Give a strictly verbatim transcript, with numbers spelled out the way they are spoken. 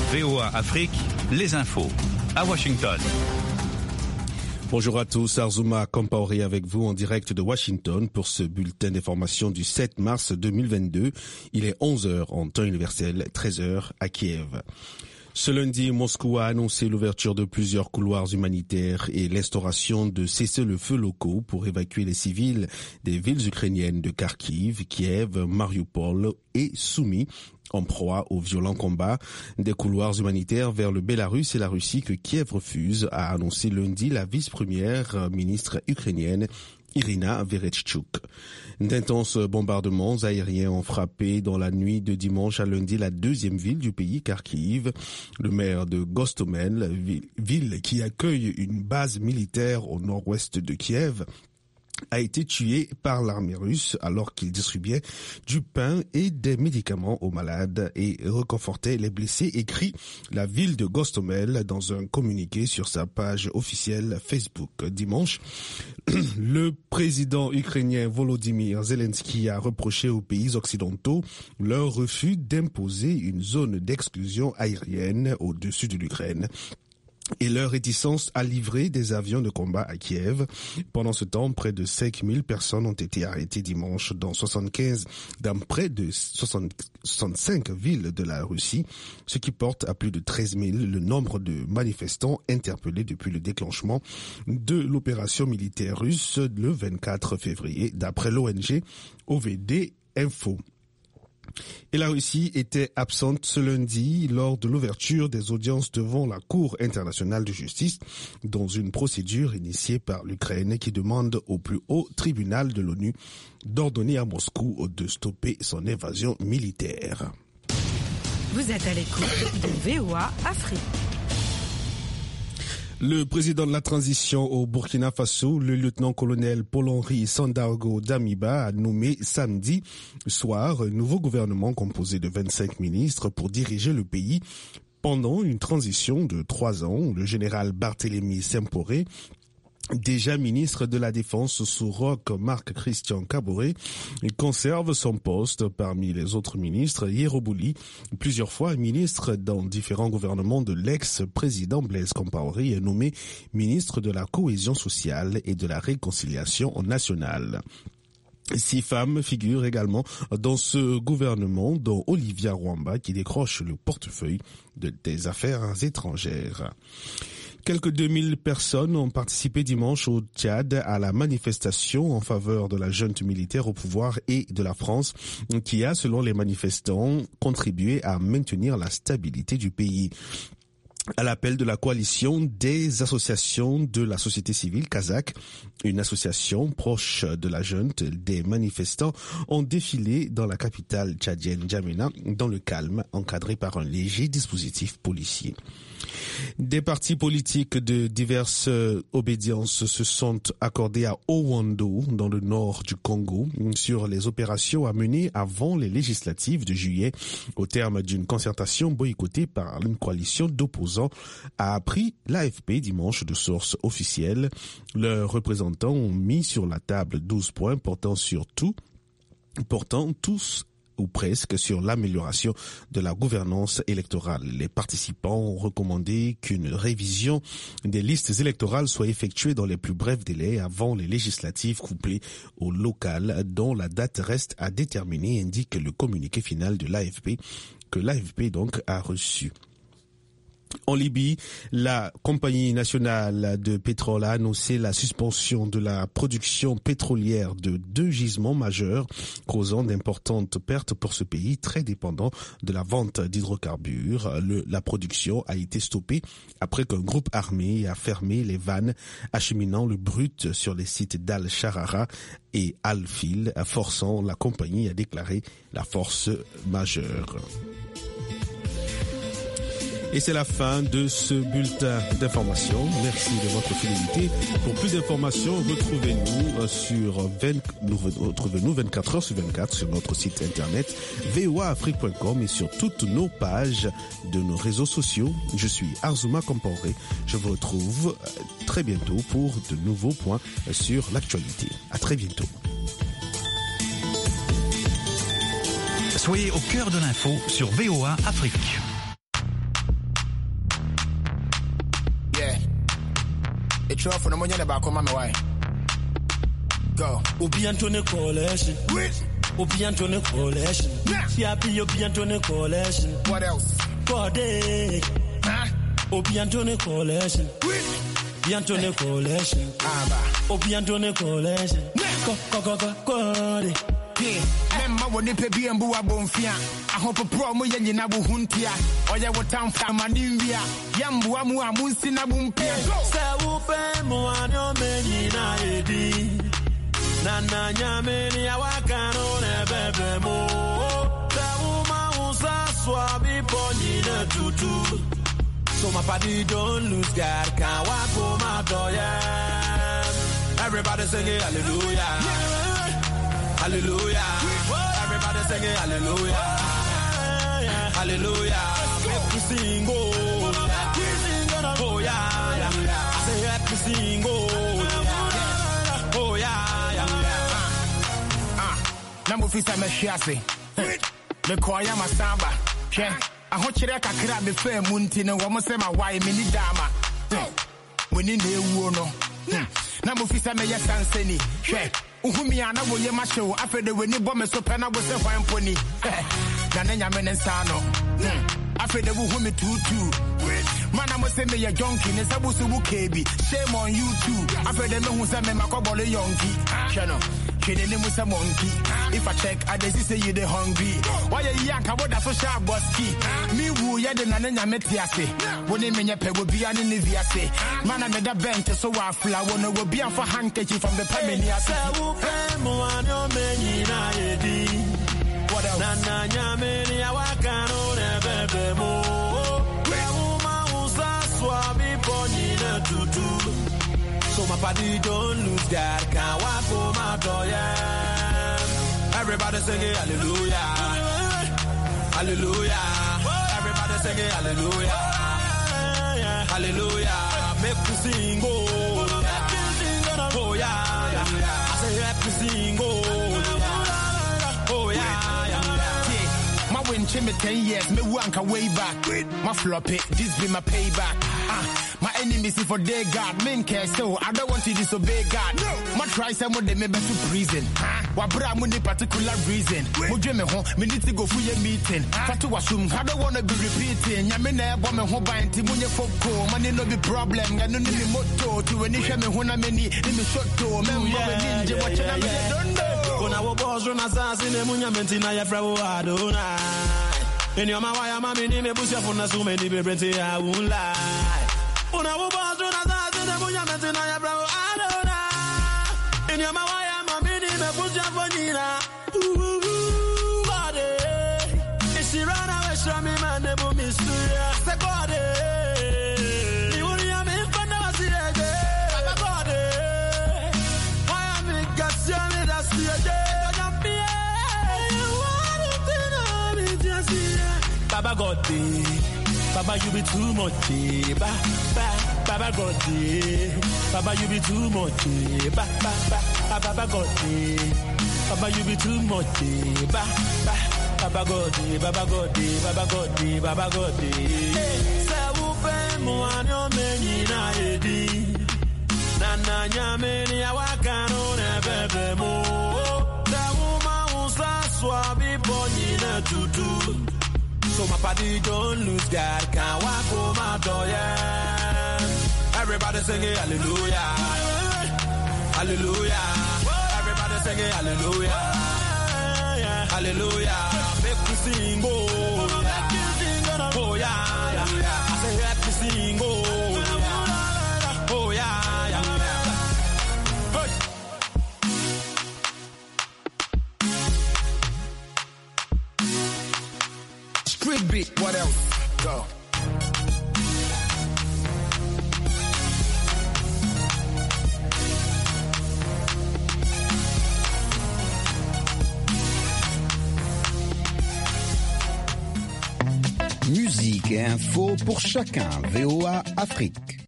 V O A Afrique, les infos. À Washington. Bonjour à tous, Arzouma Compaoré avec vous en direct de Washington pour ce bulletin d'information du sept mars deux mille vingt-deux. Il est onze heures en temps universel, treize heures à Kiev. Ce lundi, Moscou a annoncé l'ouverture de plusieurs couloirs humanitaires et l'instauration de cessez-le-feu locaux pour évacuer les civils des villes ukrainiennes de Kharkiv, Kiev, Mariupol et Soumy, en proie aux violents combats. Des couloirs humanitaires vers le Bélarus et la Russie que Kiev refuse, a annoncé lundi la vice-première ministre ukrainienne Irina Vereshchuk. D'intenses bombardements aériens ont frappé dans la nuit de dimanche à lundi la deuxième ville du pays, Kharkiv. Le maire de Gostomel, ville qui accueille une base militaire au nord-ouest de Kiev, a été tué par l'armée russe alors qu'il distribuait du pain et des médicaments aux malades et reconfortait les blessés, écrit la ville de Gostomel dans un communiqué sur sa page officielle Facebook. Dimanche, le président ukrainien Volodymyr Zelensky a reproché aux pays occidentaux leur refus d'imposer une zone d'exclusion aérienne au-dessus de l'Ukraine et leur réticence à livrer des avions de combat à Kiev. Pendant ce temps, près de cinq mille personnes ont été arrêtées dimanche dans soixante-quinze, dans près de soixante, soixante-cinq villes de la Russie, ce qui porte à plus de treize mille le nombre de manifestants interpellés depuis le déclenchement de l'opération militaire russe le vingt-quatre février, d'après l'O N G O V D Info. Et la Russie était absente ce lundi lors de l'ouverture des audiences devant la Cour internationale de justice dans une procédure initiée par l'Ukraine qui demande au plus haut tribunal de l'ONU d'ordonner à Moscou de stopper son invasion militaire. Vous êtes à l'écoute de V O A Afrique. Le président de la transition au Burkina Faso, le lieutenant-colonel Paul-Henri Sandaogo Damiba, a nommé samedi soir un nouveau gouvernement composé de vingt-cinq ministres pour diriger le pays pendant une transition de trois ans. Le général Barthélemy Semporé, déjà ministre de la Défense sous Roch Marc-Christian Kaboré, conserve son poste parmi les autres ministres. Yerobouli, plusieurs fois ministre dans différents gouvernements de l'ex-président Blaise Compaoré, est nommé ministre de la cohésion sociale et de la réconciliation nationale. Six femmes figurent également dans ce gouvernement, dont Olivia Rwamba qui décroche le portefeuille de, des affaires étrangères. Quelques deux mille personnes ont participé dimanche au Tchad à la manifestation en faveur de la junte militaire au pouvoir et de la France qui a, selon les manifestants, contribué à maintenir la stabilité du pays. À l'appel de la coalition des associations de la société civile kazakh, une association proche de la junte, des manifestants ont défilé dans la capitale tchadienne N'Djamena dans le calme, encadré par un léger dispositif policier. Des partis politiques de diverses obédiences se sont accordés à Owando, dans le nord du Congo, sur les opérations à mener avant les législatives de juillet, au terme d'une concertation boycottée par une coalition d'opposants, a appris l'A F P dimanche de sources officielles. Leurs représentants ont mis sur la table douze points portant sur tout, portant tous ou presque sur l'amélioration de la gouvernance électorale. Les participants ont recommandé qu'une révision des listes électorales soit effectuée dans les plus brefs délais avant les législatives couplées au local, dont la date reste à déterminer, indique le communiqué final de l'A F P, que l'A F P donc a reçu. En Libye, la compagnie nationale de pétrole a annoncé la suspension de la production pétrolière de deux gisements majeurs, causant d'importantes pertes pour ce pays très dépendant de la vente d'hydrocarbures. Le, la production a été stoppée après qu'un groupe armé a fermé les vannes acheminant le brut sur les sites d'Al-Sharara et Al-Fil, forçant la compagnie à déclarer la force majeure. Et c'est la fin de ce bulletin d'information. Merci de votre fidélité. Pour plus d'informations, retrouvez-nous sur vingt, retrouvez-nous vingt-quatre heures sur vingt-quatre sur notre site internet v o a afrique point com et sur toutes nos pages de nos réseaux sociaux. Je suis Arzouma Compaoré. Je vous retrouve très bientôt pour de nouveaux points sur l'actualité. À très bientôt. Soyez au cœur de l'info sur V O A Afrique. It's off for the money about come on my way. Go. Obi Antone Coalition. Which? Obi Antone Coalition. Yeah, be Obi Antone Coalition. What else? Code. Huh? Obi Antone Coalition. Which? Obi Antone Coalition. Ah, Obi Antone Coalition. Go, go, go, go, go. Yeah, Memma won the baby and Bua Bonfia. I hope a promo Yaninabu Huntia. Or ya would town from Manivia. Yambuamu Amusina Bumpia. Saupe Moano Menina Edi. Nana Yamini Awakano Nebebe Mo. Sauma Usa Swabi Ponina Tutu. So my party don't lose God. Can't walk for my doya. Everybody singing hallelujah. Hallelujah. Everybody sing it, hallelujah. Hallelujah. Make me sing, oh. Oh, yeah, yeah. I say, let me sing, oh. Oh, yeah, yeah. Ah, number fisa me shiase. Me koya masamba. Che, I hope you can grab the fair munti no one say my wife mini dama. We need a no. Number fisa me yasanseni. Che. Uhumi ana wo ye ma show afede we ni bomb so pena go se hwan poni na na nyame ne nsa no afede wo humi tutu mana mo se me ye jonki ne sabu su bu kebi shame on you too afede me hu se me makobole yonki chano kede ne musa monkey if I check I dey say you dey hungry why you yank about that social boski me wu ye de na na nyame tiase woni me nye pego bia ne ne viase mana me da bench so wa fla wono go bia for handkerchief from the pamenia Moano Menina Edi. What else? Nana Yamini Awakano Nebebe Mo. Wema Usa Swabi Ponina Tutu. So my party don't lose God. Can't walk for my doya. Everybody sing it, hallelujah. Hallelujah. Everybody sing it, hallelujah. Hallelujah. Make me sing, oh. Oh, yeah, yeah. I say, let me sing, oh. Oh, yeah, yeah. My win chimney ten years, me wanka way back. My floppy, this be my payback. Ah, my enemies see for their God, men care so I don't want to disobey God. No. My try some of them me to prison. Wabra money particular reason. Mujwe me home, me need to go for your meeting. Fatu wasum, I don't want to be repeating. Yamina woman who bind Timunya Foko, money no be problem. I don't need me motto to any shame when I'm any in the short to me. Ninja, what I don't know. When I was born, I was in the Munya Mentina, ya frau Adonai. In your Mawaya, mammy, me push up on the so many baby, I won't lie. When I was born, I was in the Munya Mentina, ya frau Adonai. In your Mawaya, mammy, me push up on Nina. Ooh, body. If she ran away, show me, man, the boom is serious. The body. You wouldn't have me in front of us again. The body. Why am I got you in the studio? Baba God, Baba you be too much, ba ba. Baba God, Baba you be too much, ba ba ba. Baba God, Baba you be too much, ba ba. Baba God, Baba God, Baba God, Baba God. Say wo pe mo anyo menina edi. Nana nyameni awakano ne bebe mo. Say wo ma usa swabi ponina tutu. So my party don't lose God, can't walk for my door, yeah. Everybody sing it, hallelujah. Hallelujah. Everybody sing it, hallelujah. Hallelujah. Make me sing, oh. Oh, yeah, yeah. I say, let me sing, oh. Oh, yeah, yeah. Street beat, what else? Go. Musique et info pour chacun. V O A Afrique.